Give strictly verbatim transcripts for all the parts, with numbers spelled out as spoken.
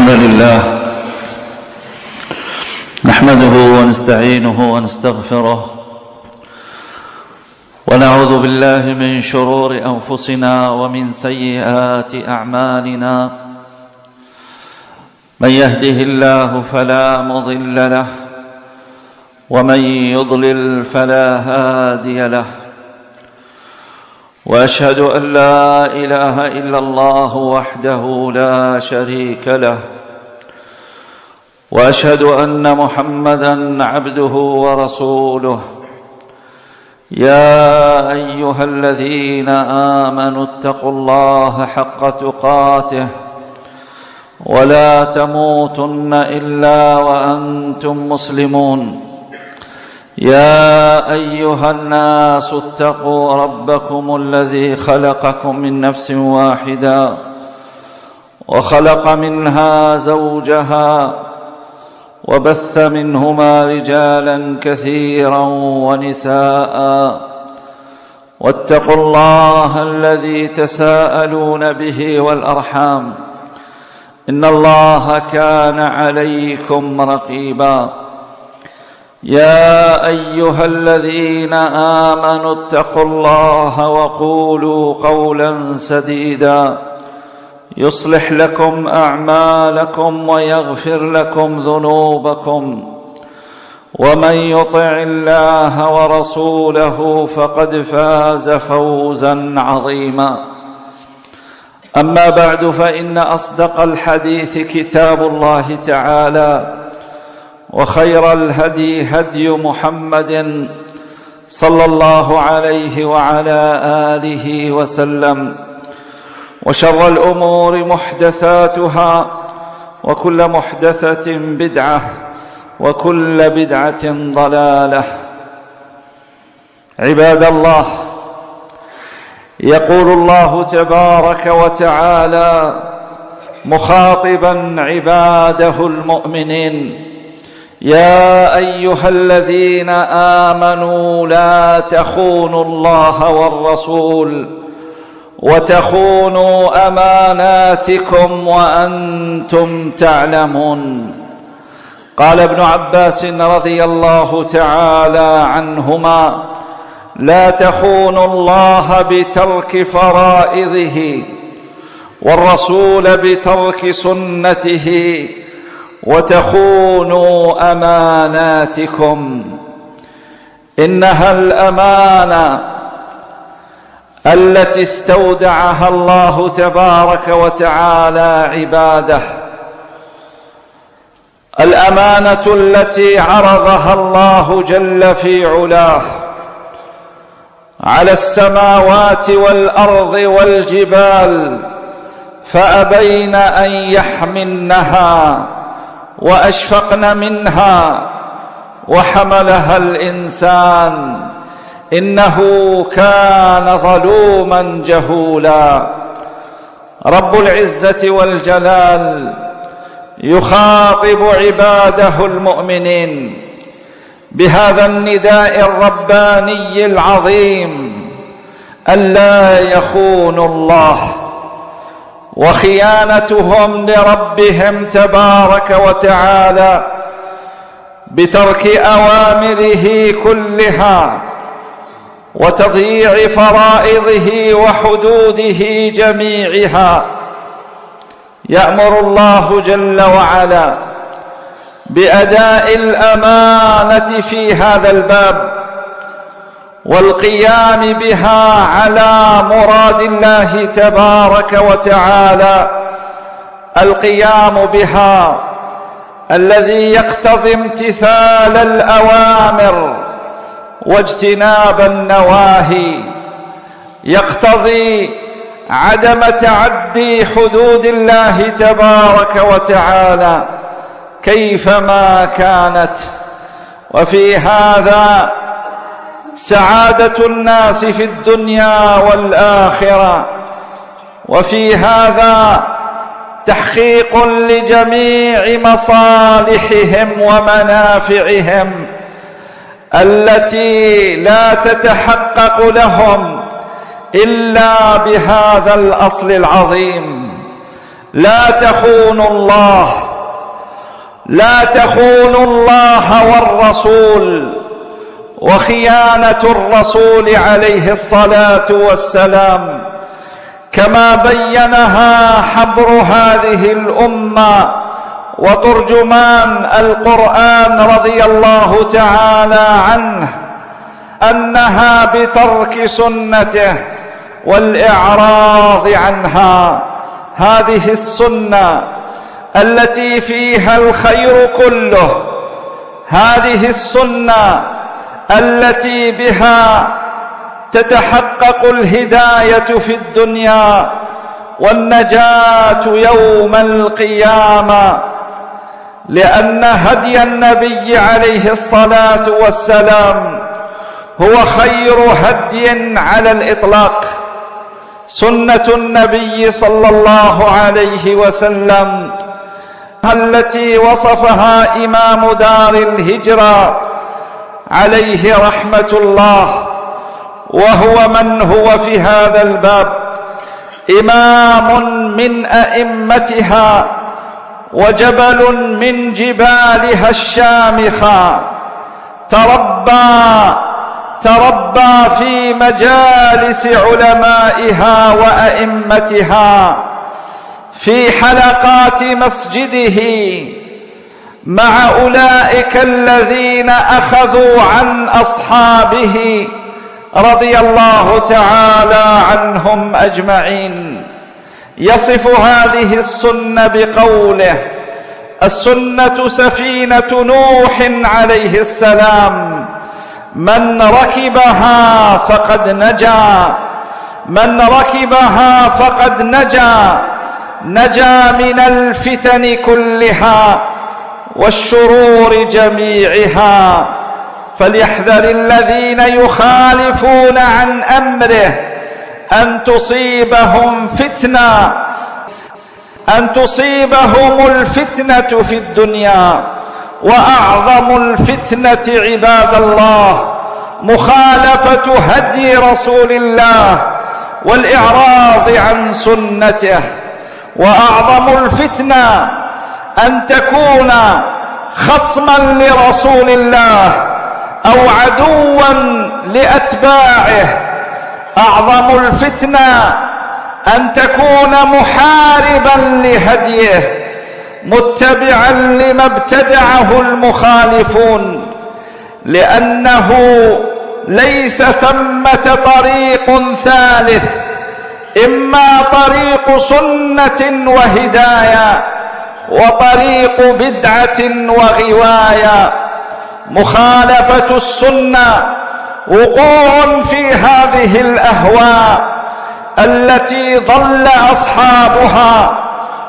الحمد لله نحمده ونستعينه ونستغفره ونعوذ بالله من شرور أنفسنا ومن سيئات أعمالنا. من يهده الله فلا مضل له ومن يضلل فلا هادي له، وأشهد أن لا إله إلا الله وحده لا شريك له، وأشهد أن محمدًا عبده ورسوله. يا أيها الذين آمنوا اتقوا الله حق تقاته ولا تموتن إلا وأنتم مسلمون. يا أيها الناس اتقوا ربكم الذي خلقكم من نفس واحدة وخلق منها زوجها وبث منهما رجالا كثيرا ونساء، واتقوا الله الذي تساءلون به والأرحام إن الله كان عليكم رقيبا. يا أيها الذين آمنوا اتقوا الله وقولوا قولا سديدا يصلح لكم أعمالكم ويغفر لكم ذنوبكم، ومن يطع الله ورسوله فقد فاز فوزا عظيما. أما بعد، فإن أصدق الحديث كتاب الله تعالى، وخير الهدي هدي محمد صلى الله عليه وعلى آله وسلم، وشر الأمور محدثاتها، وكل محدثة بدعة، وكل بدعة ضلالة. عباد الله، يقول الله تبارك وتعالى مخاطبا عباده المؤمنين: يا أيها الذين آمنوا لا تخونوا الله والرسول وتخونوا أماناتكم وأنتم تعلمون. قال ابن عباس رضي الله تعالى عنهما: لا تخونوا الله بترك فرائضه، والرسول بترك سنته، وتخونوا أماناتكم. إنها الأمانة التي استودعها الله تبارك وتعالى عباده، الأمانة التي عرضها الله جل في علاه على السماوات والأرض والجبال، فأبين أن يحملنها وأشفقن منها، وحملها الإنسان إنه كان ظلوما جهولا. رب العزة والجلال يخاطب عباده المؤمنين بهذا النداء الرباني العظيم: ألا يخونوا الله. وخيانتهم لربهم تبارك وتعالى بترك أوامره كلها وتضييع فرائضه وحدوده جميعها. يأمر الله جل وعلا بأداء الأمانة في هذا الباب والقيام بها على مراد الله تبارك وتعالى، القيام بها الذي يقتضي امتثال الأوامر واجتناب النواهي، يقتضي عدم تعدي حدود الله تبارك وتعالى كيفما كانت. وفي هذا سعادة الناس في الدنيا والآخرة، وفي هذا تحقيق لجميع مصالحهم ومنافعهم التي لا تتحقق لهم إلا بهذا الأصل العظيم: لا تخونوا الله، لا تخونوا الله والرسول. وخيانة الرسول عليه الصلاة والسلام كما بينها حبر هذه الأمة وترجمان القرآن رضي الله تعالى عنه، أنها بترك سنته والإعراض عنها. هذه السنة التي فيها الخير كله، هذه السنة التي بها تتحقق الهداية في الدنيا والنجاة يوم القيامة، لأن هدي النبي عليه الصلاة والسلام هو خير هدي على الإطلاق. سنة النبي صلى الله عليه وسلم التي وصفها إمام دار الهجرة عليه رحمة الله، وهو من هو في هذا الباب إمام من أئمتها وجبل من جبالها الشامخة، تربى تربى في مجالس علمائها وأئمتها، في حلقات مسجده مع أولئك الذين أخذوا عن أصحابه رضي الله تعالى عنهم أجمعين. يصف هذه السنة بقوله: السنة سفينة نوح عليه السلام، من ركبها فقد نجا، من ركبها فقد نجا، نجا من الفتن كلها والشرور جميعها. فليحذر الذين يخالفون عن أمره أن تصيبهم فتنة، أن تصيبهم الفتنة في الدنيا. وأعظم الفتنة عباد الله مخالفة هدي رسول الله والإعراض عن سنته. وأعظم الفتنة أن تكون خصما لرسول الله أو عدوا لأتباعه. أعظم الفتنة أن تكون محاربا لهديه، متبعا لما ابتدعه المخالفون، لأنه ليس ثمة طريق ثالث، إما طريق سنة وهداية وطريق بدعة وغواية. مخالفة السنة وقوع في هذه الأهواء التي ضل أصحابها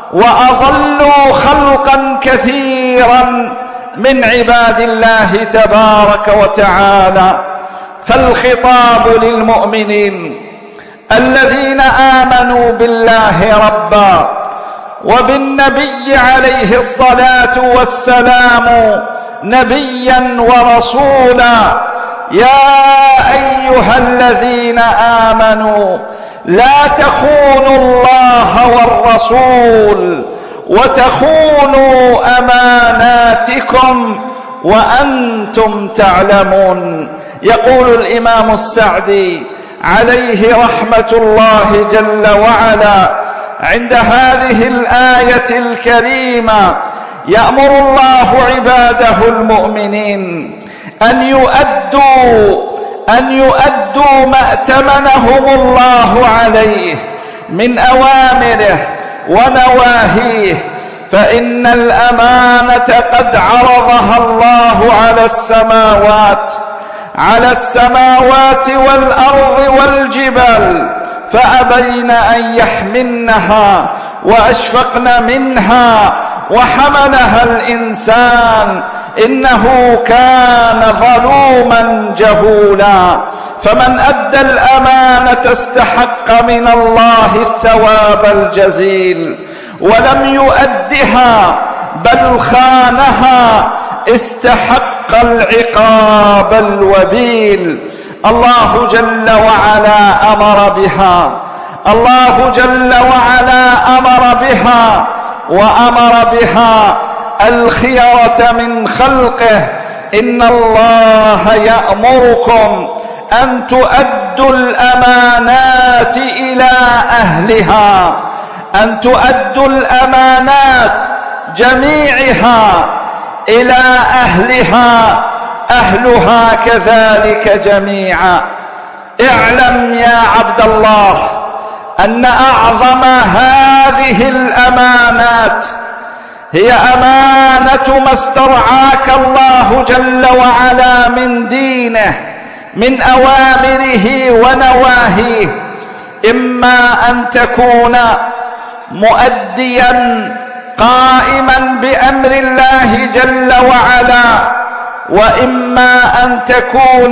وأضلوا خلقا كثيرا من عباد الله تبارك وتعالى. فالخطاب للمؤمنين الذين آمنوا بالله ربا وبالنبي عليه الصلاة والسلام نبيا ورسولا: يا أيها الذين آمنوا لا تخونوا الله والرسول وتخونوا أماناتكم وأنتم تعلمون. يقول الإمام السعدي عليه رحمة الله جل وعلا عند هذه الآية الكريمة: يأمر الله عباده المؤمنين أن يؤدوا أن يؤدوا ما ائتمنهم الله عليه من أوامره ونواهيه، فإن الأمانة قد عرضها الله على السماوات على السماوات والأرض والجبال، فأبين أن يحملنها وأشفقن منها وحملها الإنسان إنه كان ظلوما جهولا. فمن أدى الأمانة استحق من الله الثواب الجزيل، ولم يؤدها بل خانها استحق العقاب الوبيل. الله جل وعلا أمر بها، الله جل وعلا أمر بها، وأمر بها الخيرة من خلقه. إن الله يأمركم أن تؤدوا الأمانات إلى أهلها، أن تؤدوا الأمانات جميعها إلى أهلها، أهلها كذلك جميعا. اعلم يا عبد الله أن أعظم هذه الأمانات هي أمانة ما استرعاك الله جل وعلا من دينه، من أوامره ونواهيه. إما أن تكون مؤديا قائما بأمر الله جل وعلا، وإما أن تكون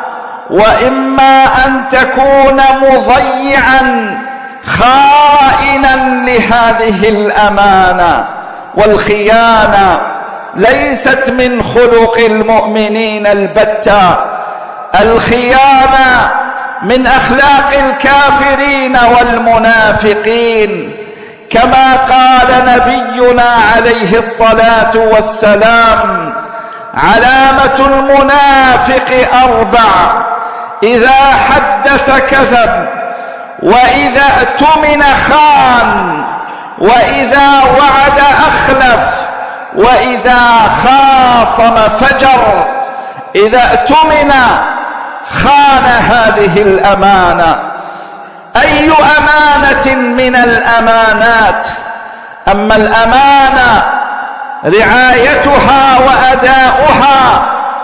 وإما أن تكون مضيعا خائنا لهذه الأمانة. والخيانة ليست من خلق المؤمنين البتة، الخيانة من أخلاق الكافرين والمنافقين، كما قال نبينا عليه الصلاة والسلام: علامة المنافق أربع: إذا حدث كذب، وإذا اؤتمن خان، وإذا وعد أخلف، وإذا خاصم فجر. إذا اؤتمن خان هذه الأمانة. أي أمانة من الأمانات؟ أما الأمانة رعايتها وأداؤها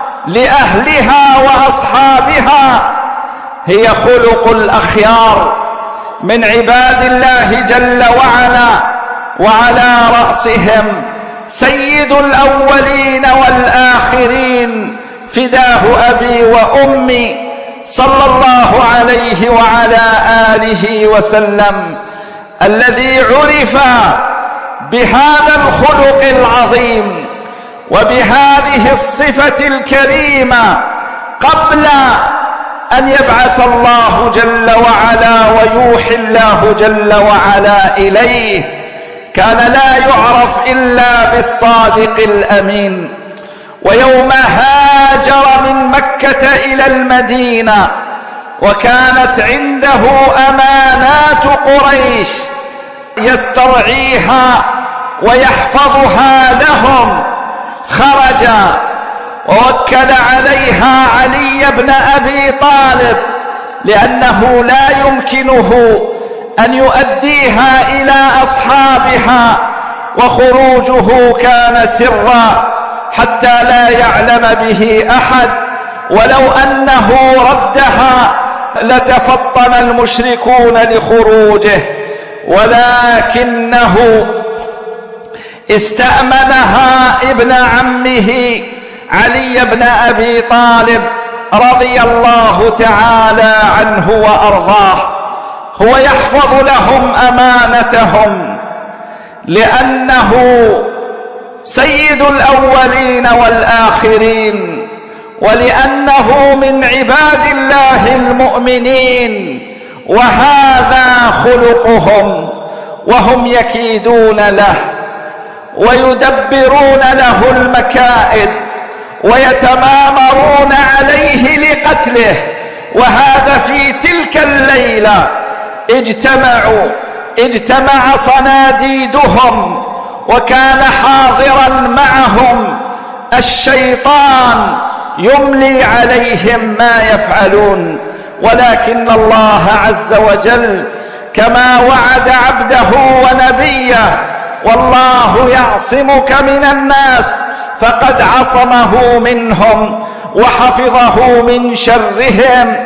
لأهلها وأصحابها هي خلق الأخيار من عباد الله جل وعلا، وعلى رأسهم سيد الأولين والآخرين فداه أبي وأمي صلى الله عليه وعلى آله وسلم، الذي عرف بهذا الخلق العظيم وبهذه الصفة الكريمة قبل أن يبعث الله جل وعلا ويوحي الله جل وعلا إليه. كان لا يعرف إلا بالصادق الأمين. ويوم هاجر من مكة إلى المدينة وكانت عنده أمانات قريش يسترعيها ويحفظها لهم، خرج ووكل عليها علي بن أبي طالب، لأنه لا يمكنه أن يؤديها إلى أصحابها، وخروجه كان سرا حتى لا يعلم به أحد، ولو أنه ردها لتفطن المشركون لخروجه، ولكنه استأمنها ابن عمه علي بن أبي طالب رضي الله تعالى عنه وأرضاه. هو يحفظ لهم أمانتهم لأنه سيد الأولين والآخرين، ولأنه من عباد الله المؤمنين، وهذا خلقهم، وهم يكيدون له ويدبرون له المكائد ويتمامرون عليه لقتله. وهذا في تلك الليلة اجتمعوا اجتمع صناديدهم، وكان حاضرا معهم الشيطان يملي عليهم ما يفعلون. ولكن الله عز وجل كما وعد عبده ونبيه: والله يعصمك من الناس، فقد عصمه منهم وحفظه من شرهم.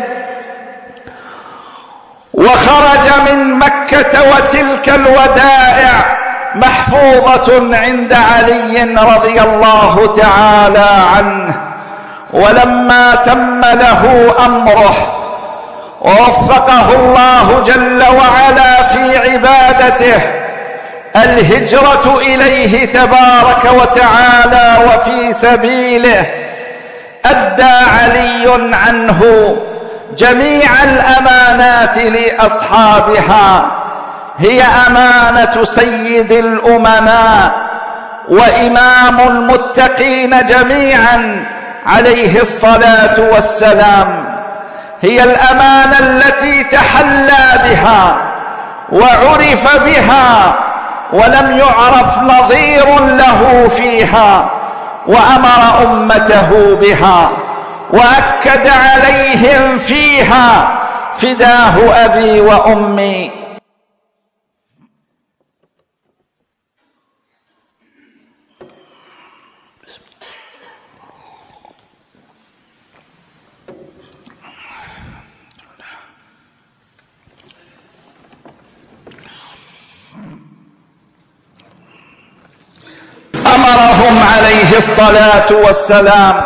وخرج من مكة وتلك الودائع محفوظة عند علي رضي الله تعالى عنه. ولما تم له أمره ووفقه الله جل وعلا في عبادته الهجرة إليه تبارك وتعالى وفي سبيله، أدى علي عنه جميع الأمانات لأصحابها، هي أمانة سيد الأمناء وإمام المتقين جميعا عليه الصلاة والسلام. هي الأمانة التي تحلى بها وعرف بها ولم يعرف نظير له فيها، وأمر أمته بها وأكد عليهم فيها: فداه أبي وأمي. أمرهم عليه الصلاة والسلام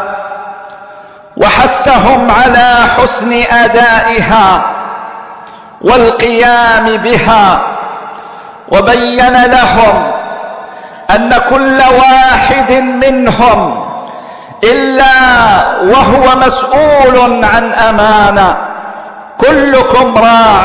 وحثهم على حسن أدائها والقيام بها، وبين لهم أن كل واحد منهم إلا وهو مسؤول عن أمانة. كلكم راع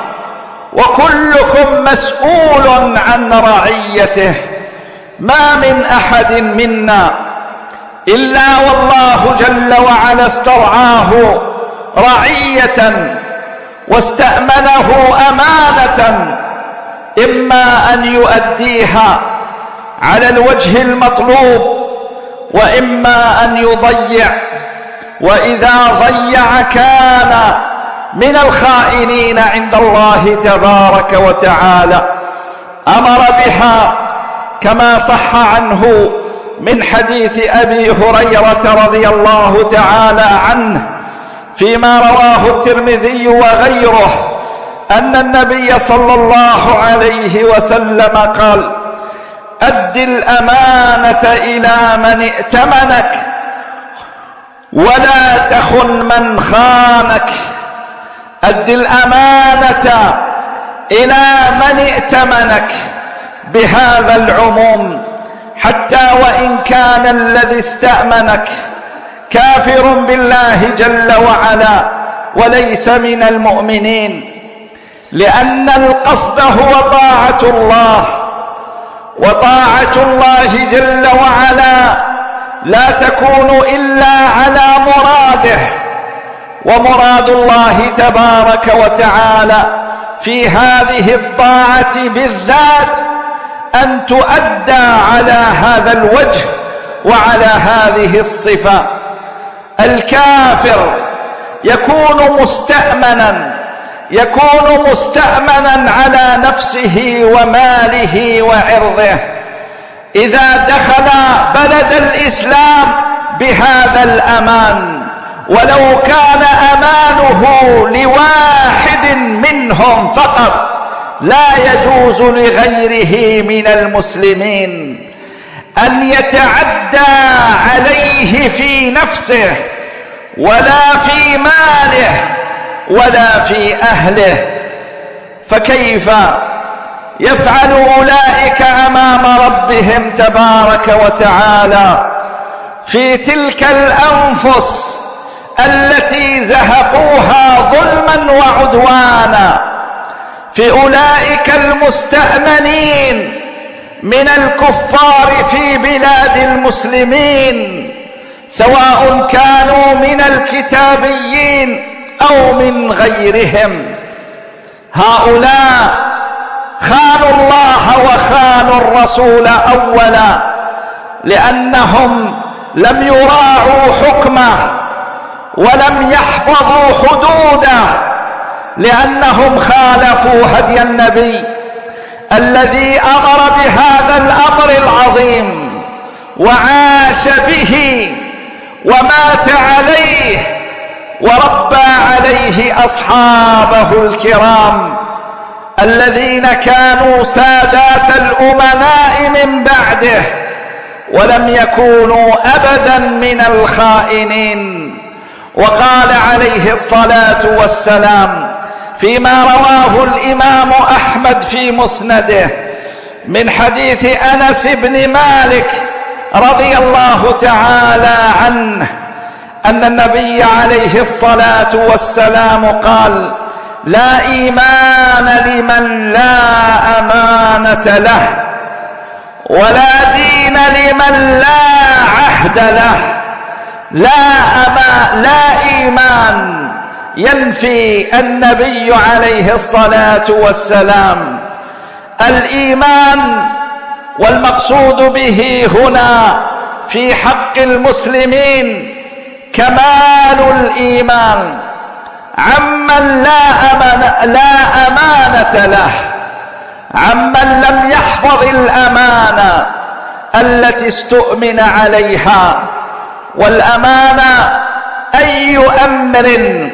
وكلكم مسؤول عن رعيته. ما من أحد منا إلا والله جل وعلا استرعاه رعية واستأمنه أمانة، إما أن يؤديها على الوجه المطلوب وإما أن يضيع، وإذا ضيع كان من الخائنين عند الله تبارك وتعالى. أمر بها كما صح عنه من حديث أبي هريرة رضي الله تعالى عنه فيما رواه الترمذي وغيره أن النبي صلى الله عليه وسلم قال: أد الأمانة إلى من ائتمنك ولا تخن من خانك. أد الأمانة إلى من ائتمنك بهذا العموم، حتى وإن كان الذي استأمنك كافر بالله جل وعلا وليس من المؤمنين، لأن القصد هو طاعة الله، وطاعة الله جل وعلا لا تكون إلا على مراده. ومراد الله تبارك وتعالى في هذه الطاعة بالذات أن تؤدى على هذا الوجه وعلى هذه الصفة. الكافر يكون مستأمنا يكون مستأمنا على نفسه وماله وعرضه إذا دخل بلد الإسلام بهذا الأمان، ولو كان أمانه لواحد منهم فقط لا يجوز لغيره من المسلمين أن يتعدى عليه في نفسه ولا في ماله ولا في أهله. فكيف يفعل أولئك أمام ربهم تبارك وتعالى في تلك الأنفس التي زهقوها ظلما وعدوانا، في أولئك المستأمنين من الكفار في بلاد المسلمين، سواء كانوا من الكتابيين أو من غيرهم. هؤلاء خانوا الله وخانوا الرسول أولا، لأنهم لم يراعوا حكمه ولم يحفظوا حدوده، لأنهم خالفوا هدي النبي الذي أمر بهذا الأمر العظيم وعاش به ومات عليه وربى عليه أصحابه الكرام الذين كانوا سادات الأمناء من بعده ولم يكونوا أبدا من الخائنين. وقال عليه الصلاة والسلام فيما رواه الإمام أحمد في مسنده من حديث أنس بن مالك رضي الله تعالى عنه أن النبي عليه الصلاة والسلام قال: لا إيمان لمن لا أمانة له، ولا دين لمن لا عهد له. لا أما لا إيمان ينفي النبي عليه الصلاة والسلام. الإيمان والمقصود به هنا في حق المسلمين كمال الإيمان عمن لا أمانة, لا أمانة له، عمن لم يحفظ الأمانة التي استؤمن عليها. والأمانة أي أمر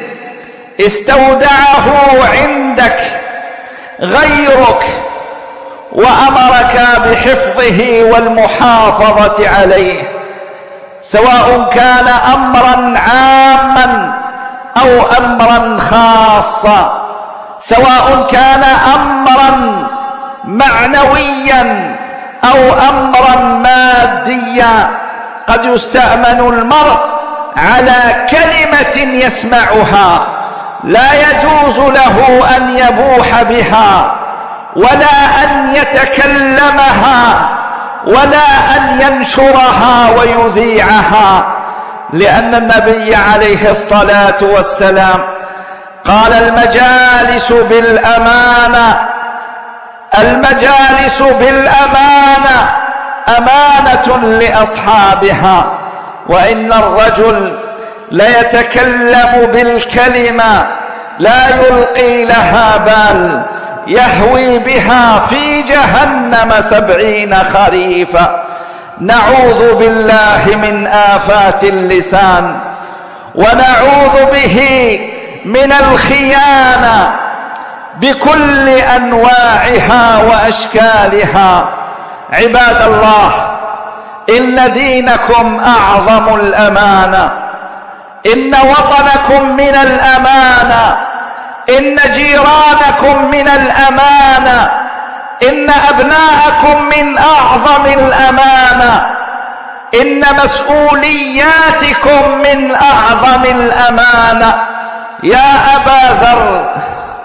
استودعه عندك غيرك وأمرك بحفظه والمحافظة عليه، سواء كان أمرا عاما أو أمرا خاصا، سواء كان أمرا معنويا أو أمرا ماديا. قد يستأمن المرء على كلمة يسمعها لا يجوز له أن يبوح بها ولا أن يتكلمها ولا أن ينشرها ويذيعها، لأن النبي عليه الصلاة والسلام قال: المجالس بالأمانة، المجالس بالأمانة أمانة لأصحابها. وإن الرجل ليتكلم بالكلمة لا يلقي لها بال يهوي بها في جهنم سبعين خريفا. نعوذ بالله من آفات اللسان، ونعوذ به من الخيانة بكل أنواعها وأشكالها. عباد الله، إن دينكم أعظم الأمانة، إن وطنكم من الأمانة، إن جيرانكم من الأمانة، إن أبناءكم من أعظم الأمانة، إن مسؤولياتكم من أعظم الأمانة. يا أبا ذر،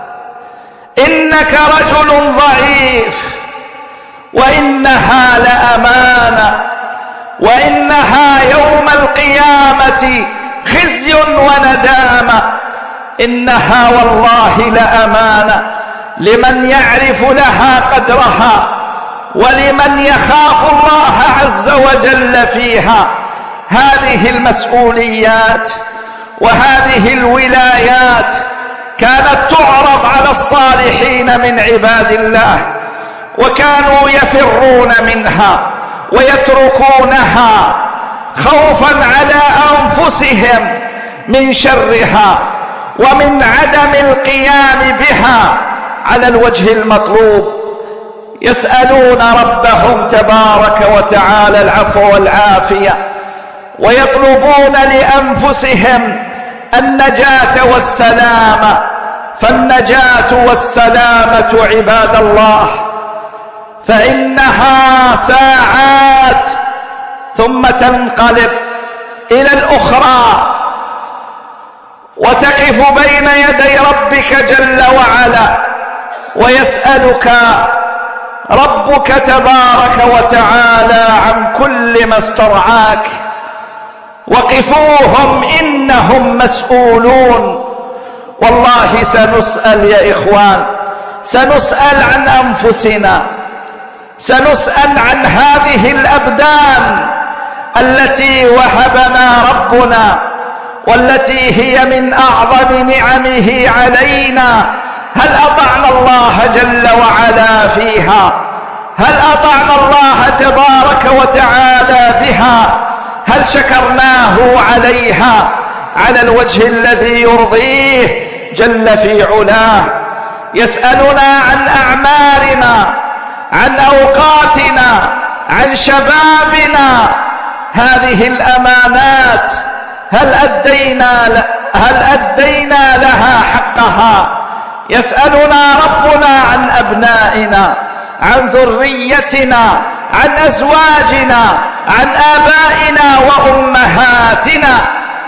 إنك رجل ضعيف، وإنها لأمانة، وإنها يوم القيامة خزي وندامة. إنها والله لأمانة لمن يعرف لها قدرها ولمن يخاف الله عز وجل فيها. هذه المسؤوليات وهذه الولايات كانت تعرض على الصالحين من عباد الله، وكانوا يفرون منها ويتركونها خوفا على أنفسهم من شرها ومن عدم القيام بها على الوجه المطلوب. يسألون ربهم تبارك وتعالى العفو والعافية، ويطلبون لأنفسهم النجاة والسلامة. فالنجاة والسلامة عباد الله فإنها ساعات ثم تنقلب إلى الأخرى، وتقف بين يدي ربك جل وعلا، ويسألك ربك تبارك وتعالى عن كل ما استرعاك. وقفوهم إنهم مسؤولون. والله سنسأل يا إخوان، سنسأل عن أنفسنا، سنسأل عن هذه الأبدان التي وهبنا ربنا والتي هي من أعظم نعمه علينا. هل أطعنا الله جل وعلا فيها؟ هل أطعنا الله تبارك وتعالى بها؟ هل شكرناه عليها على الوجه الذي يرضيه جل في علاه؟ يسألنا عن أعمارنا، عن أوقاتنا، عن شبابنا. هذه الأمانات هل أدينا هل أدينا لها حقها؟ يسألنا ربنا عن أبنائنا، عن ذريتنا، عن أزواجنا، عن آبائنا وأمهاتنا.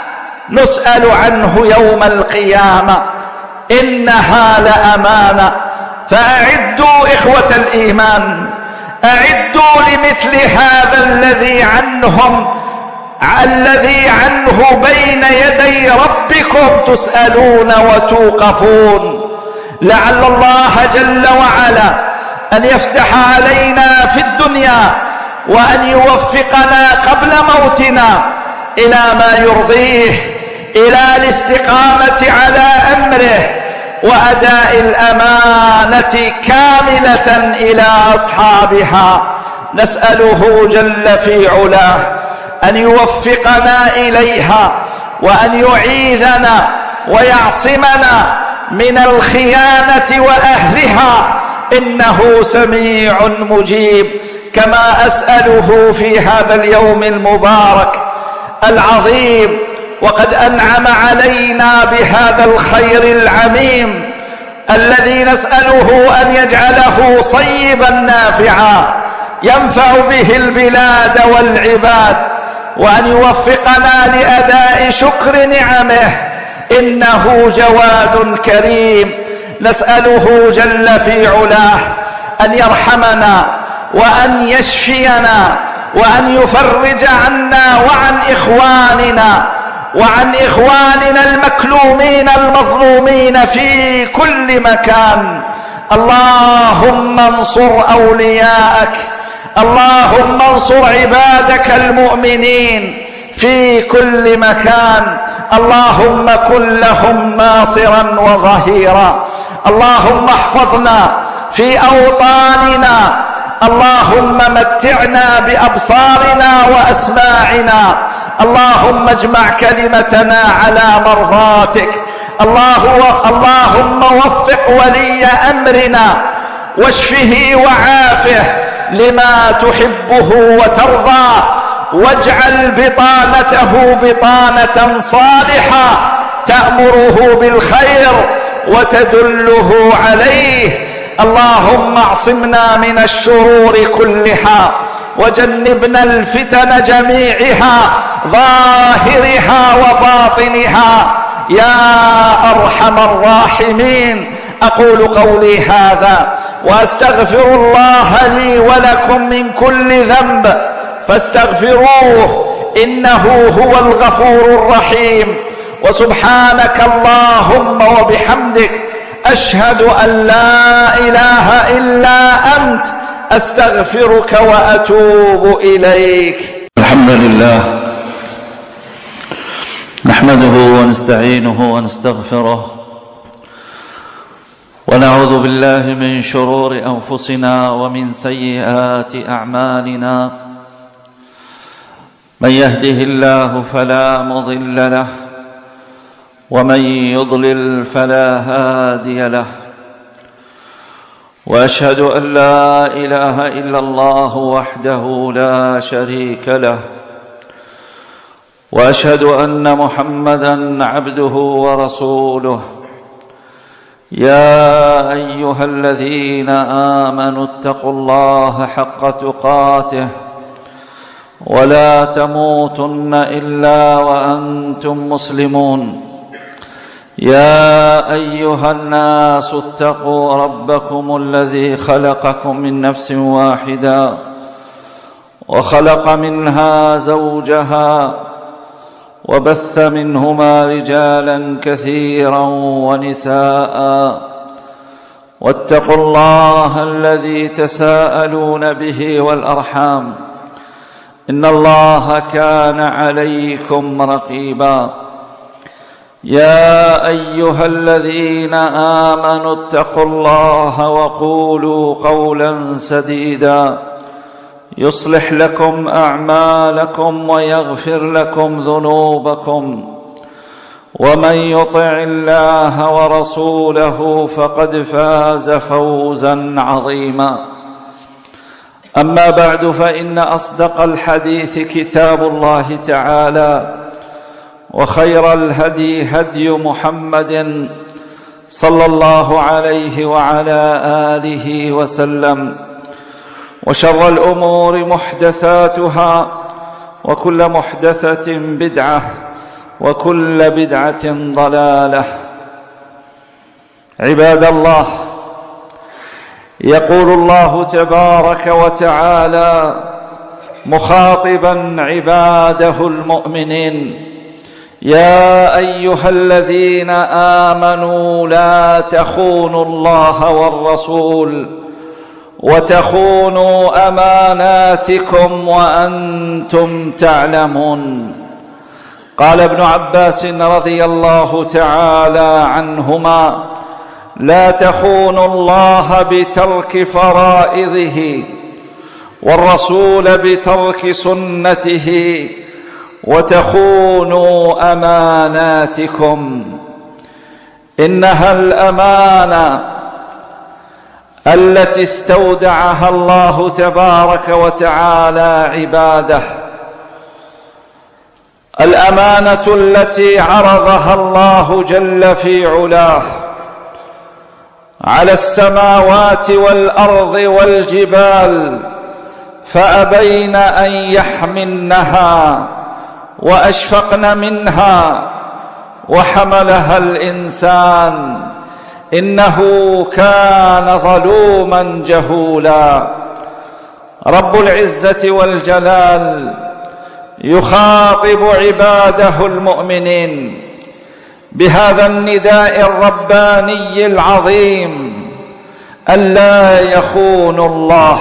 نسأل عنه يوم القيامة، إنها لأمانة. فأعدوا إخوة الإيمان، أعدوا لمثل هذا الذي عنهم الذي عنه بين يدي ربكم تسألون وتوقفون. لعل الله جل وعلا أن يفتح علينا في الدنيا وأن يوفقنا قبل موتنا إلى ما يرضيه، إلى الاستقامة على أمره وأداء الأمانة كاملة إلى أصحابها. نسأله جل في علاه أن يوفقنا إليها، وأن يعيذنا ويعصمنا من الخيانة وأهلها، إنه سميع مجيب. كما أسأله في هذا اليوم المبارك العظيم وقد أنعم علينا بهذا الخير العميم الذي نسأله أن يجعله صيبا نافعا ينفع به البلاد والعباد، وأن يوفقنا لأداء شكر نعمه، إنه جواد كريم. نسأله جل في علاه أن يرحمنا وأن يشفينا وأن يفرج عنا وعن إخواننا وعن إخواننا المكلومين المظلومين في كل مكان. اللهم انصر أولياءك، اللهم انصر عبادك المؤمنين في كل مكان. اللهم كن لهم ناصرا وظهيرا. اللهم احفظنا في أوطاننا، اللهم متعنا بأبصارنا وأسماعنا. اللهم اجمع كلمتنا على مرضاتك. اللهم وفق ولي أمرنا واشفه وعافه لما تحبه وترضى، واجعل بطانته بطانة صالحة تأمره بالخير وتدله عليه. اللهم اعصمنا من الشرور كلها، وجنبنا الفتن جميعها ظاهرها وباطنها يا أرحم الراحمين. أقول قولي هذا وأستغفر الله لي ولكم من كل ذنب فاستغفروه إنه هو الغفور الرحيم. وسبحانك اللهم وبحمدك أشهد أن لا إله إلا أنت أستغفرك وأتوب إليك. الحمد لله نحمده ونستعينه ونستغفره، ونعوذ بالله من شرور أنفسنا ومن سيئات أعمالنا. من يهده الله فلا مضل له، ومن يضلل فلا هادي له. وأشهد أن لا إله إلا الله وحده لا شريك له، وأشهد أن محمدًا عبده ورسوله. يا أيها الذين آمنوا اتقوا الله حق تقاته ولا تموتن إلا وأنتم مسلمون. يا أيها الناس اتقوا ربكم الذي خلقكم من نفس واحدة وخلق منها زوجها وبث منهما رجالا كثيرا ونساء، واتقوا الله الذي تساءلون به والأرحام، إن الله كان عليكم رقيبا. يا أيها الذين آمنوا اتقوا الله وقولوا قولا سديدا يصلح لكم أعمالكم ويغفر لكم ذنوبكم، ومن يطع الله ورسوله فقد فاز فوزا عظيما. أما بعد، فإن أصدق الحديث كتاب الله تعالى، وخير الهدي هدي محمد صلى الله عليه وعلى آله وسلم، وشر الأمور محدثاتها، وكل محدثة بدعة، وكل بدعة ضلالة. عباد الله، يقول الله تبارك وتعالى مخاطبا عباده المؤمنين: يا أيها الذين آمنوا لا تخونوا الله والرسول وتخونوا أماناتكم وأنتم تعلمون. قال ابن عباس رضي الله تعالى عنهما: لا تخونوا الله بترك فرائضه والرسول بترك سنته وتخونوا أماناتكم. إنها الأمانة التي استودعها الله تبارك وتعالى عباده، الأمانة التي عرضها الله جل في علاه على السماوات والأرض والجبال، فأبين أن يحملنها وأشفقن منها وحملها الإنسان إنه كان ظلوما جهولا. رب العزة والجلال يخاطب عباده المؤمنين بهذا النداء الرباني العظيم: ألا يخونوا الله.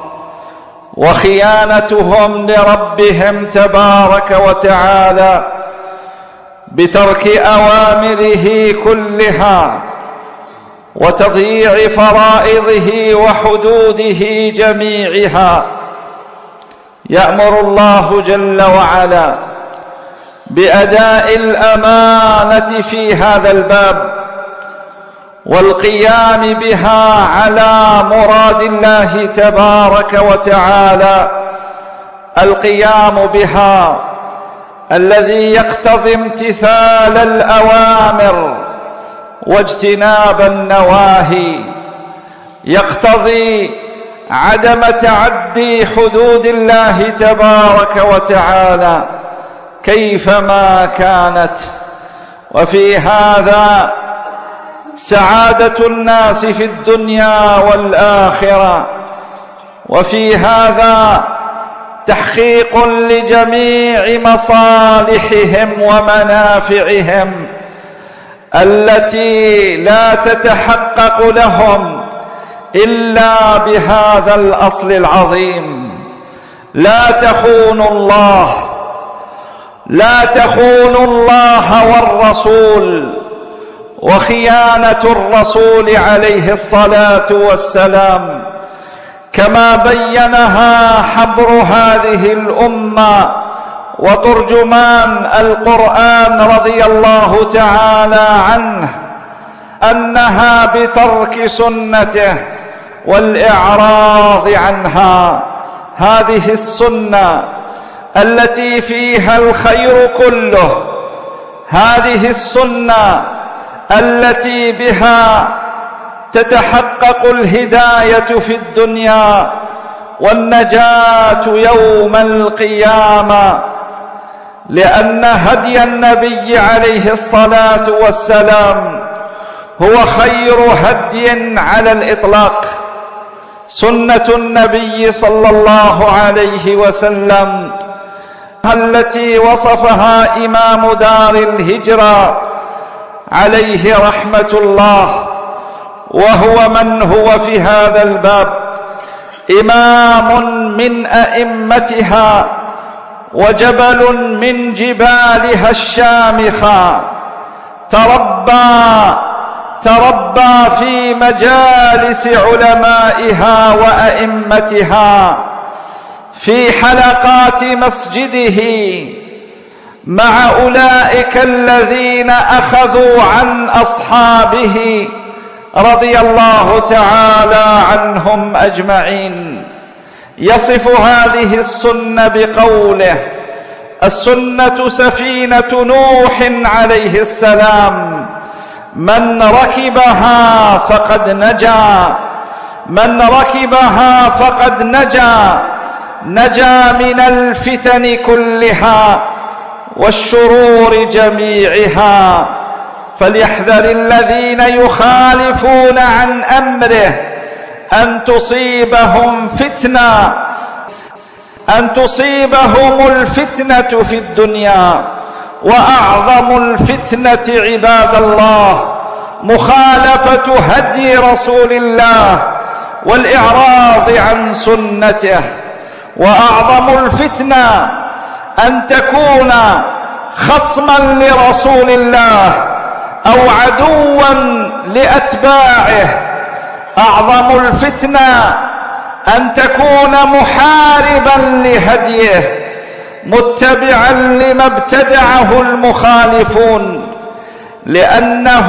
وخيانتهم لربهم تبارك وتعالى بترك أوامره كلها وتضييع فرائضه وحدوده جميعها. يأمر الله جل وعلا بأداء الأمانة في هذا الباب والقيام بها على مراد الله تبارك وتعالى، القيام بها الذي يقتضي امتثال الأوامر واجتناب النواهي، يقتضي عدم تعدي حدود الله تبارك وتعالى كيفما كانت. وفي هذا سعادة الناس في الدنيا والآخرة، وفي هذا تحقيق لجميع مصالحهم ومنافعهم التي لا تتحقق لهم إلا بهذا الأصل العظيم: لا تخونوا الله، لا تخونوا الله والرسول. وخيانة الرسول عليه الصلاة والسلام كما بينها حبر هذه الأمة وترجمان القرآن رضي الله تعالى عنه، أنها بترك سنته والإعراض عنها. هذه السنة التي فيها الخير كله، هذه السنة التي بها تتحقق الهداية في الدنيا والنجاة يوم القيامة، لأن هدي النبي عليه الصلاة والسلام هو خير هدي على الإطلاق. سنة النبي صلى الله عليه وسلم التي وصفها إمام دار الهجرة عليه رحمة الله، وهو من هو في هذا الباب إمام من أئمتها وجبل من جبالها الشامخة، تربى تربى في مجالس علمائها وأئمتها، في حلقات مسجده مع أولئك الذين أخذوا عن أصحابه رضي الله تعالى عنهم أجمعين. يصف هذه السنة بقوله: السنة سفينة نوح عليه السلام، من ركبها فقد نجا، من ركبها فقد نجا، نجا من الفتن كلها والشرور جميعها. فليحذر الذين يخالفون عن أمره أن تصيبهم فتنة أن تصيبهم الفتنة في الدنيا. وأعظم الفتنة عباد الله مخالفة هدي رسول الله والإعراض عن سنته. وأعظم الفتنة أن تكون خصما لرسول الله أو عدوا لأتباعه. أعظم الفتنة أن تكون محاربا لهديه متبعا لما ابتدعه المخالفون، لأنه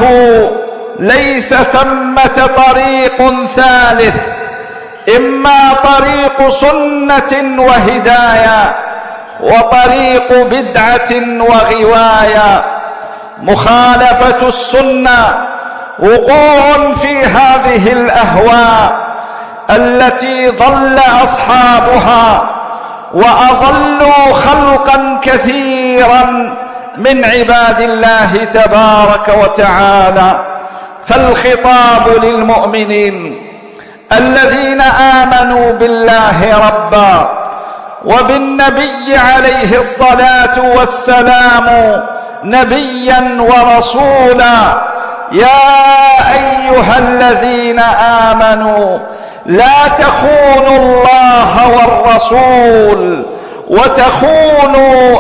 ليس ثمة طريق ثالث، إما طريق سنة وهداية وطريق بدعة وغواية. مخالفة السنة وقوع في هذه الأهواء التي ضل أصحابها وأضلوا خلقا كثيرا من عباد الله تبارك وتعالى. فالخطاب للمؤمنين الذين آمنوا بالله ربا وبالنبي عليه الصلاة والسلام نبيا ورسولا: يا أيها الذين آمنوا لا تخونوا الله والرسول وتخونوا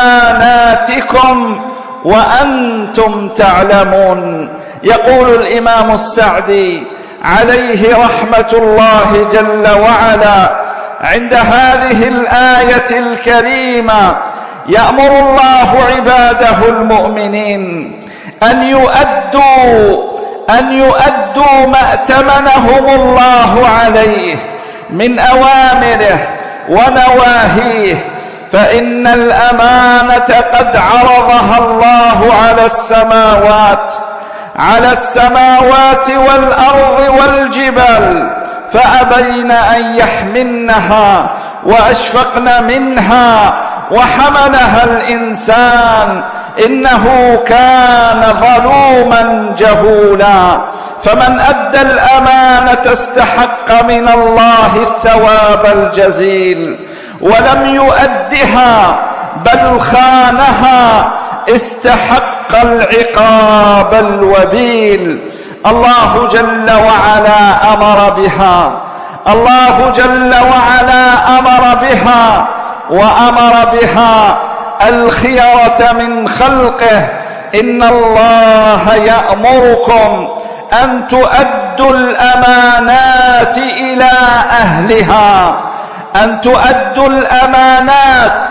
أماناتكم وأنتم تعلمون. يقول الإمام السعدي عليه رحمة الله جل وعلا عند هذه الآية الكريمة: يأمر الله عباده المؤمنين أن يؤدوا أن يؤدوا ما ائتمنهم الله عليه من أوامره ونواهيه، فإن الأمانة قد عرضها الله على السماوات على السماوات والأرض والجبال، فأبين أن يحملنها وأشفقن منها وحملها الإنسان إنه كان ظلوما جهولا. فمن أدى الأمانة استحق من الله الثواب الجزيل، ولم يؤدها بل خانها استحق العقاب الوبيل. الله جل وعلا أمر بها الله جل وعلا أمر بها وأمر بها الخيرة من خلقه: إن الله يأمركم أن تؤدوا الأمانات إلى أهلها أن تؤدوا الأمانات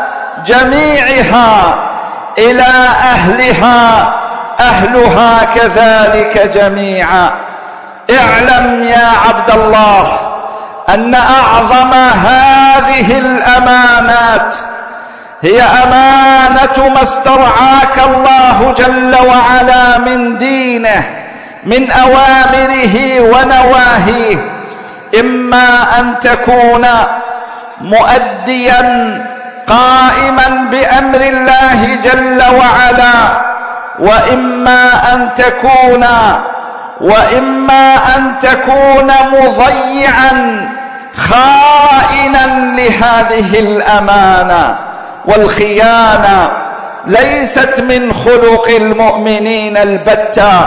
جميعها إلى أهلها، أهلها كذلك جميعا. اعلم يا عبد الله أن أعظم هذه الأمانات هي أمانة ما استرعاك الله جل وعلا من دينه من أوامره ونواهيه، إما أن تكون مؤديا قائما بأمر الله جل وعلا، وإما أن تكون وإما أن تكون مضيعا خائنا لهذه الأمانة. والخيانة ليست من خلق المؤمنين البتة،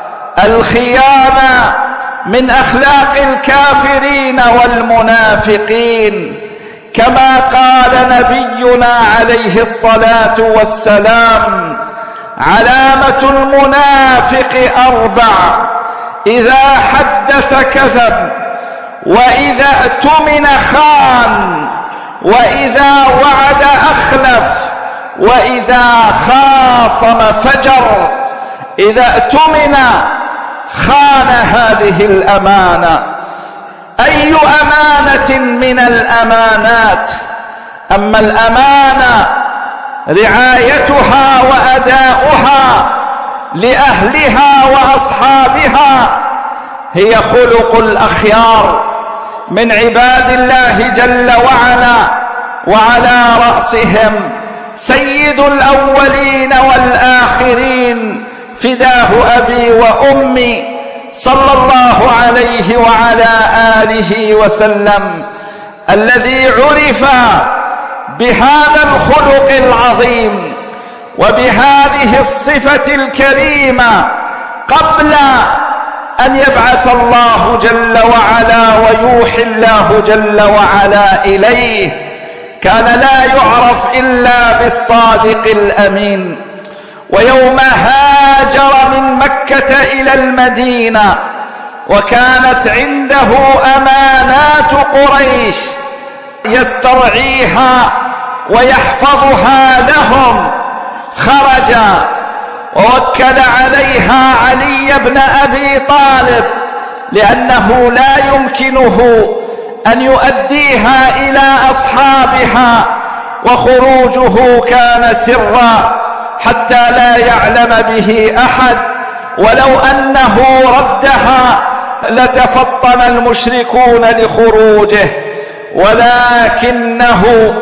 الخيانة من أخلاق الكافرين والمنافقين، كما قال نبينا عليه الصلاة والسلام: علامة المنافق أربع: إذا حدث كذب، وإذا اؤتمن خان، وإذا وعد أخلف، وإذا خاصم فجر. إذا اؤتمن خان هذه الأمانة. أي أمانة من الأمانات؟ أما الأمانة رعايتها وأداؤها لأهلها وأصحابها هي خلق الأخيار من عباد الله جل وعلا، وعلى رأسهم سيد الأولين والآخرين، فداه أبي وأمي، صلى الله عليه وعلى آله وسلم، الذي عرف بهذا الخلق العظيم وبهذه الصفة الكريمة قبل أن يبعث الله جل وعلا ويوحي الله جل وعلا إليه. كان لا يعرف إلا بالصادق الأمين. ويوم هاجر من مكة إلى المدينة وكانت عنده أمانات قريش يسترعيها ويحفظها لهم، خرج ووكل عليها علي بن أبي طالب، لأنه لا يمكنه أن يؤديها إلى أصحابها، وخروجه كان سرا حتى لا يعلم به أحد، ولو أنه ردها لتفطن المشركون لخروجه، ولكنه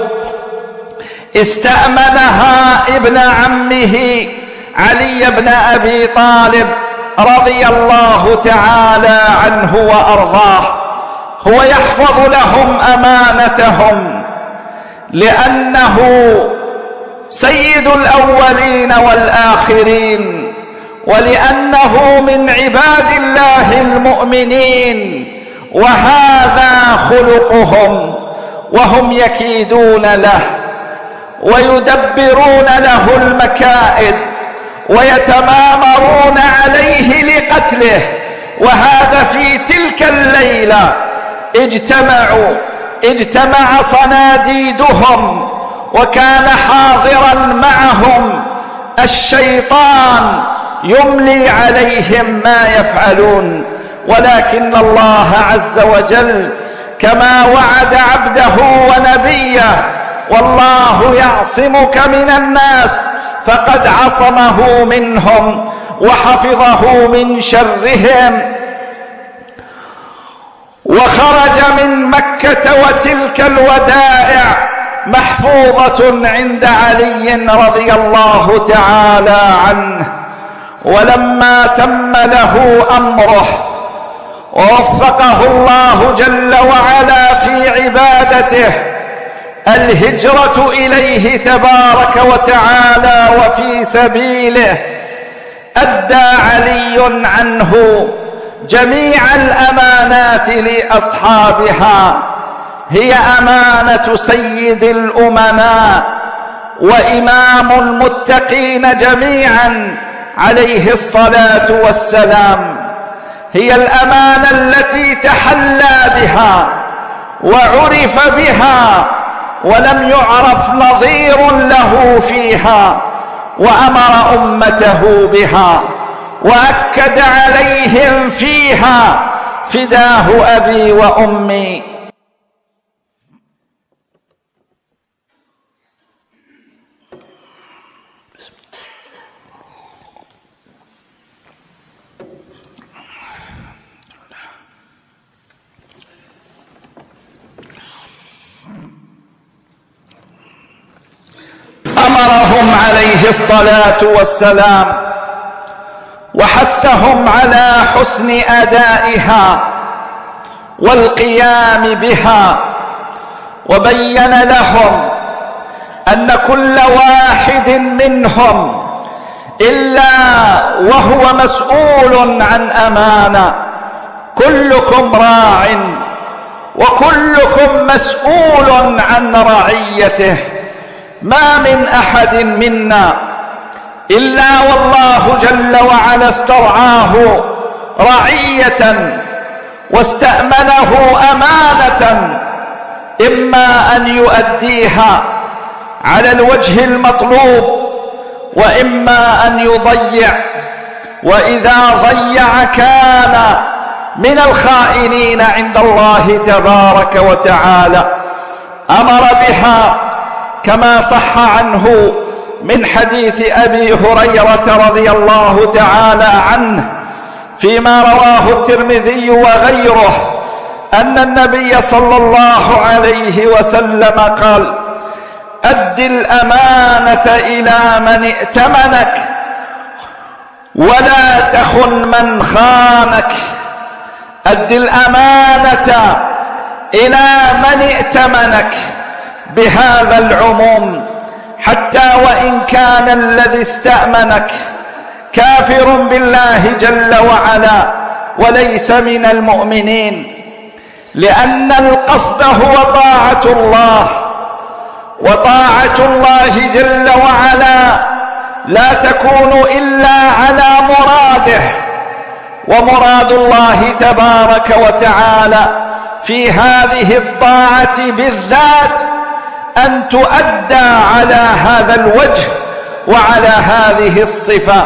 استأمنها ابن عمه علي بن أبي طالب رضي الله تعالى عنه وأرضاه، هو يحفظ لهم أمانتهم، لأنه سيد الأولين والآخرين، ولأنه من عباد الله المؤمنين، وهذا خلقهم، وهم يكيدون له ويدبرون له المكائد ويتمامرون عليه لقتله. وهذا في تلك الليلة اجتمعوا اجتمع صناديدهم، وكان حاضرا معهم الشيطان يملي عليهم ما يفعلون، ولكن الله عز وجل كما وعد عبده ونبيه: والله يعصمك من الناس، فقد عصمه منهم وحفظه من شرهم. وخرج من مكة وتلك الودائع محفوظة عند علي رضي الله تعالى عنه. ولما تم له أمره ووفقه الله جل وعلا في عبادته الهجرة إليه تبارك وتعالى وفي سبيله، أدى علي عنه جميع الأمانات لأصحابها. هي أمانة سيد الأمناء وإمام المتقين جميعا عليه الصلاة والسلام، هي الأمانة التي تحلى بها وعرف بها ولم يعرف نظير له فيها، وأمر أمته بها وأكد عليهم فيها: فداه أبي وأمي. أمرهم عليه الصلاة والسلام وحثهم على حسن أدائها والقيام بها، وبين لهم أن كل واحد منهم إلا وهو مسؤول عن أمانة، كلكم راع وكلكم مسؤول عن رعيته، ما من أحد منا إلا والله جل وعلا استرعاه رعية واستأمنه أمانة، إما أن يؤديها على الوجه المطلوب وإما أن يضيع، وإذا ضيع كان من الخائنين عند الله تبارك وتعالى. أمر بها كما صح عنه من حديث أبي هريرة رضي الله تعالى عنه فيما رواه الترمذي وغيره أن النبي صلى الله عليه وسلم قال: أد الأمانة إلى من ائتمنك ولا تخن من خانك. أد الأمانة إلى من ائتمنك بهذا العموم، حتى وإن كان الذي استأمنك كافر بالله جل وعلا وليس من المؤمنين، لأن القصد هو طاعة الله، وطاعة الله جل وعلا لا تكون إلا على مراده. ومراد الله تبارك وتعالى في هذه الطاعة بالذات أن تؤدى على هذا الوجه وعلى هذه الصفة.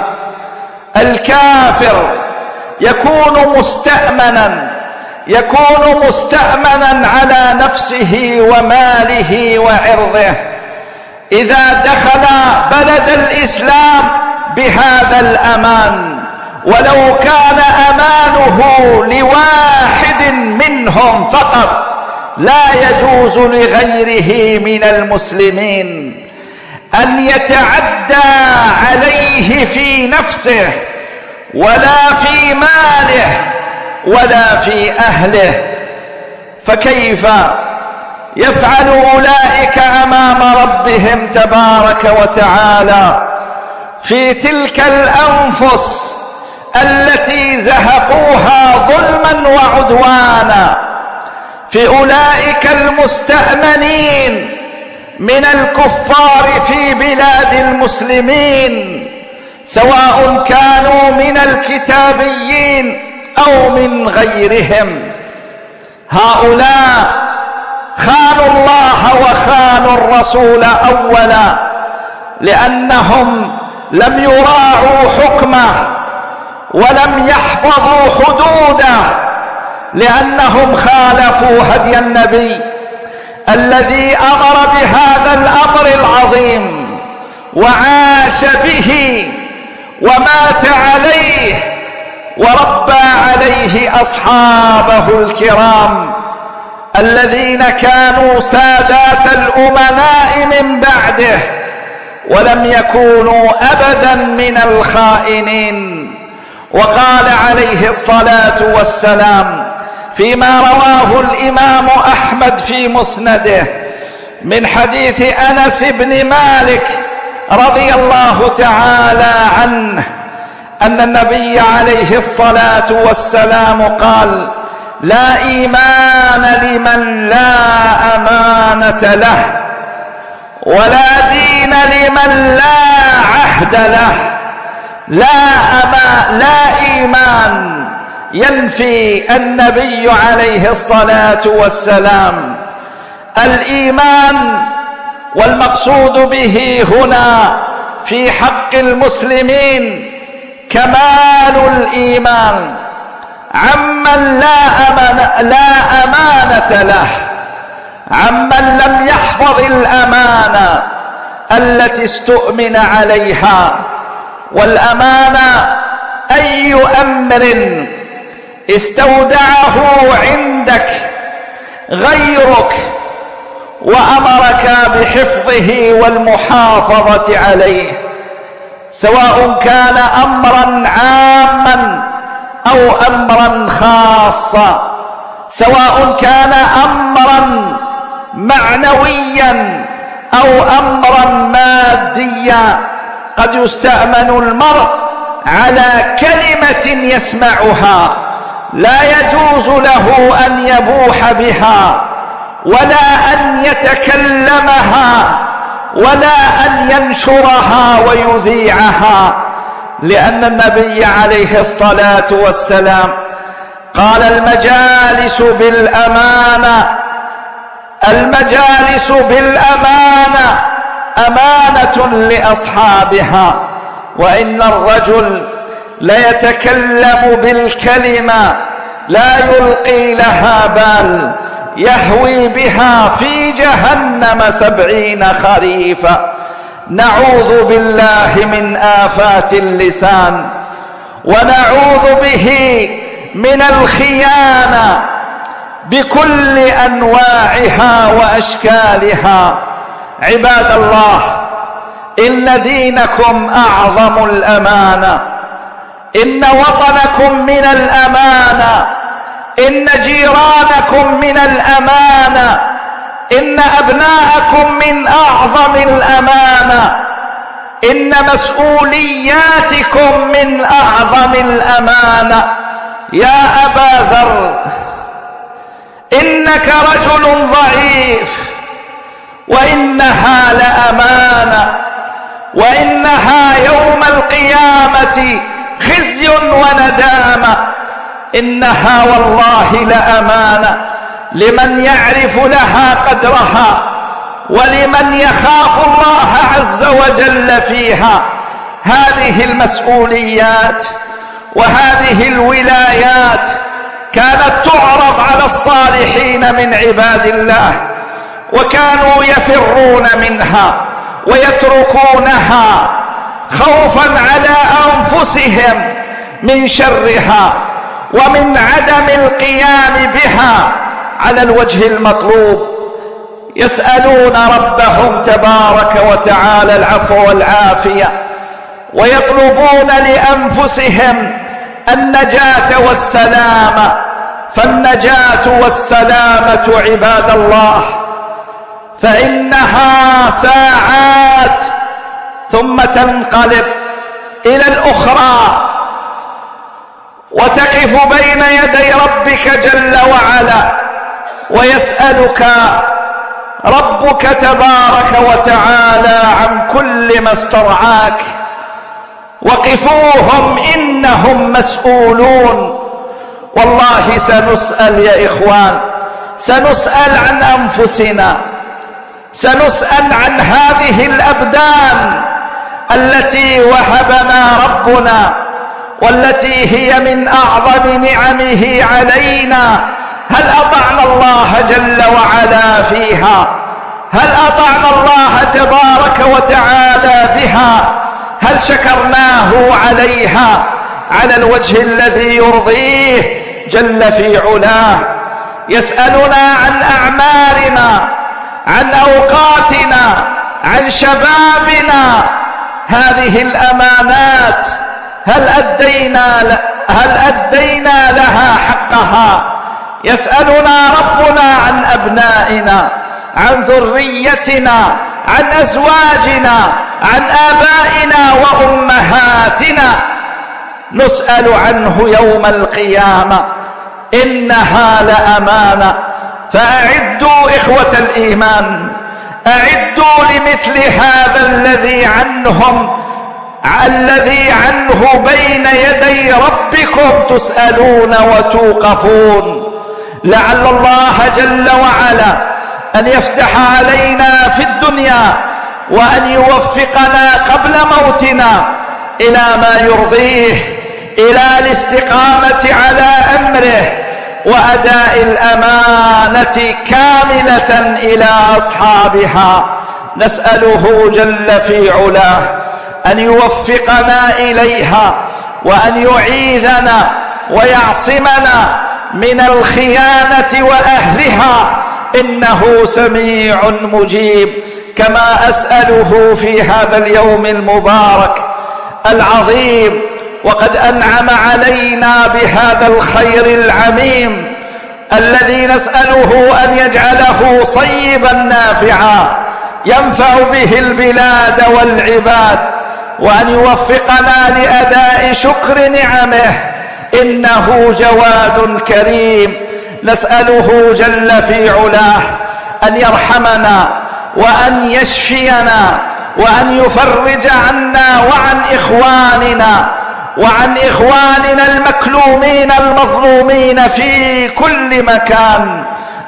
الكافر يكون مستأمنا يكون مستأمنا على نفسه وماله وعرضه إذا دخل بلد الإسلام بهذا الأمان، ولو كان أمانه لواحد منهم فقط، لا يجوز لغيره من المسلمين أن يتعدى عليه في نفسه ولا في ماله ولا في أهله. فكيف يفعل أولئك أمام ربهم تبارك وتعالى في تلك الأنفس التي زهقوها ظلما وعدوانا، في أولئك المستأمنين من الكفار في بلاد المسلمين، سواء كانوا من الكتابيين أو من غيرهم. هؤلاء خانوا الله وخانوا الرسول أولا، لأنهم لم يراعوا حكمه ولم يحفظوا حدوده، لأنهم خالفوا هدي النبي الذي أمر بهذا الأمر العظيم وعاش به ومات عليه وربى عليه أصحابه الكرام الذين كانوا سادات الأمناء من بعده ولم يكونوا أبدا من الخائنين. وقال عليه الصلاة والسلام فيما رواه الإمام أحمد في مسنده من حديث أنس بن مالك رضي الله تعالى عنه أن النبي عليه الصلاة والسلام قال: لا إيمان لمن لا أمانة له، ولا دين لمن لا عهد له. لا أما لا إيمان ينفي النبي عليه الصلاة والسلام الإيمان، والمقصود به هنا في حق المسلمين كمال الإيمان عمن لا أمان لا أمانة له، عمن لم يحفظ الأمانة التي استؤمن عليها. والأمانة أي أمر استودعه عندك غيرك وأمرك بحفظه والمحافظة عليه، سواء كان أمرا عاما أو أمرا خاصا، سواء كان أمرا معنويا أو أمرا ماديا. قد يستأمن المرء على كلمة يسمعها لا يجوز له أن يبوح بها ولا أن يتكلمها ولا أن ينشرها ويذيعها، لأن النبي عليه الصلاة والسلام قال: المجالس بالأمانة المجالس بالأمانة أمانة لأصحابها، وإن الرجل ليتكلم بالكلمة لا يلقي لها بال يهوي بها في جهنم سبعين خريفا. نعوذ بالله من آفات اللسان، ونعوذ به من الخيانة بكل أنواعها وأشكالها. عباد الله، إن دينكم أعظم الأمانة، إن وطنكم من الأمانة، إن جيرانكم من الأمانة، إن أبناءكم من أعظم الأمانة، إن مسؤولياتكم من أعظم الأمانة. يا أبا ذر، إنك رجل ضعيف، وإنها لأمانة، وإنها يوم القيامة خزي وندامة. إنها والله لأمانة لمن يعرف لها قدرها، ولمن يخاف الله عز وجل فيها. هذه المسؤوليات وهذه الولايات كانت تعرض على الصالحين من عباد الله، وكانوا يفرون منها ويتركونها خوفا على أنفسهم من شرها ومن عدم القيام بها على الوجه المطلوب. يسألون ربهم تبارك وتعالى العفو والعافية، ويطلبون لأنفسهم النجاة والسلامة. فالنجاة والسلامة عباد الله فإنها ساعات ثم تنقلب إلى الأخرى، وتقف بين يدي ربك جل وعلا، ويسألك ربك تبارك وتعالى عن كل ما استرعاك. وقفوهم إنهم مسؤولون. والله سنسأل يا إخوان، سنسأل عن أنفسنا، سنسأل عن هذه الأبدان التي وهبنا ربنا، والتي هي من أعظم نعمه علينا. هل أطعنا الله جل وعلا فيها؟ هل أطعنا الله تبارك وتعالى بها؟ هل شكرناه عليها على الوجه الذي يرضيه جل في علاه؟ يسألنا عن أعمارنا، عن أوقاتنا، عن شبابنا. هذه الأمانات هل أدينا هل أدينا لها حقها؟ يسألنا ربنا عن أبنائنا، عن ذريتنا، عن أزواجنا، عن آبائنا وأمهاتنا. نسأل عنه يوم القيامة. إنها لأمانة. فأعدوا إخوة الإيمان، أعدوا لمثل هذا الذي عنهم الذي عنه بين يدي ربكم تسألون وتوقفون. لعل الله جل وعلا أن يفتح علينا في الدنيا، وأن يوفقنا قبل موتنا إلى ما يرضيه، إلى الاستقامة على أمره، وأداء الأمانة كاملة إلى أصحابها. نسأله جل في علاه أن يوفقنا إليها، وأن يعيذنا ويعصمنا من الخيانة وأهلها، إنه سميع مجيب. كما أسأله في هذا اليوم المبارك العظيم، وقد أنعم علينا بهذا الخير العميم الذي نسأله أن يجعله صيبا نافعا ينفع به البلاد والعباد، وأن يوفقنا لأداء شكر نعمه، إنه جواد كريم. نسأله جل في علاه أن يرحمنا، وأن يشفينا، وأن يفرج عنا وعن إخواننا وعن إخواننا المكلومين المظلومين في كل مكان.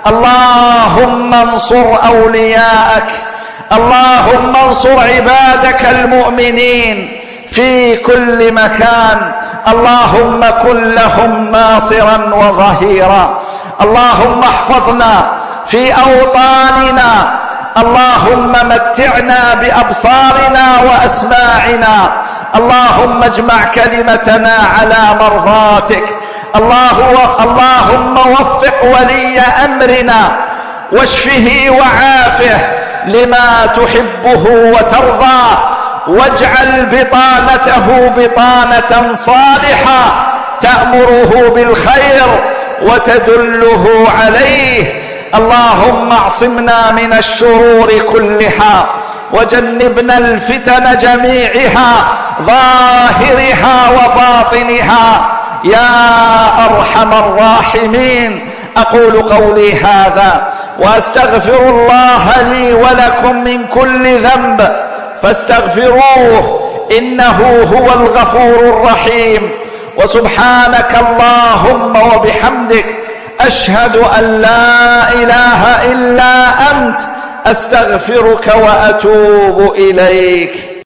اللهم انصر أولياءك، اللهم انصر عبادك المؤمنين في كل مكان. اللهم كن لهم ناصرا وظهيرا. اللهم احفظنا في أوطاننا. اللهم متعنا بأبصارنا وأسماعنا. اللهم اجمع كلمتنا على مرضاتك. اللهم وفق ولي أمرنا واشفه وعافه لما تحبه وترضى، واجعل بطانته بطانة صالحة تأمره بالخير وتدله عليه. اللهم اعصمنا من الشرور كلها، وجنبنا الفتن جميعها ظاهرها وباطنها يا أرحم الراحمين. أقول قولي هذا وأستغفر الله لي ولكم من كل ذنب فاستغفروه إنه هو الغفور الرحيم. وسبحانك اللهم وبحمدك أشهد أن لا إله إلا أنت أستغفرك وأتوب إليك.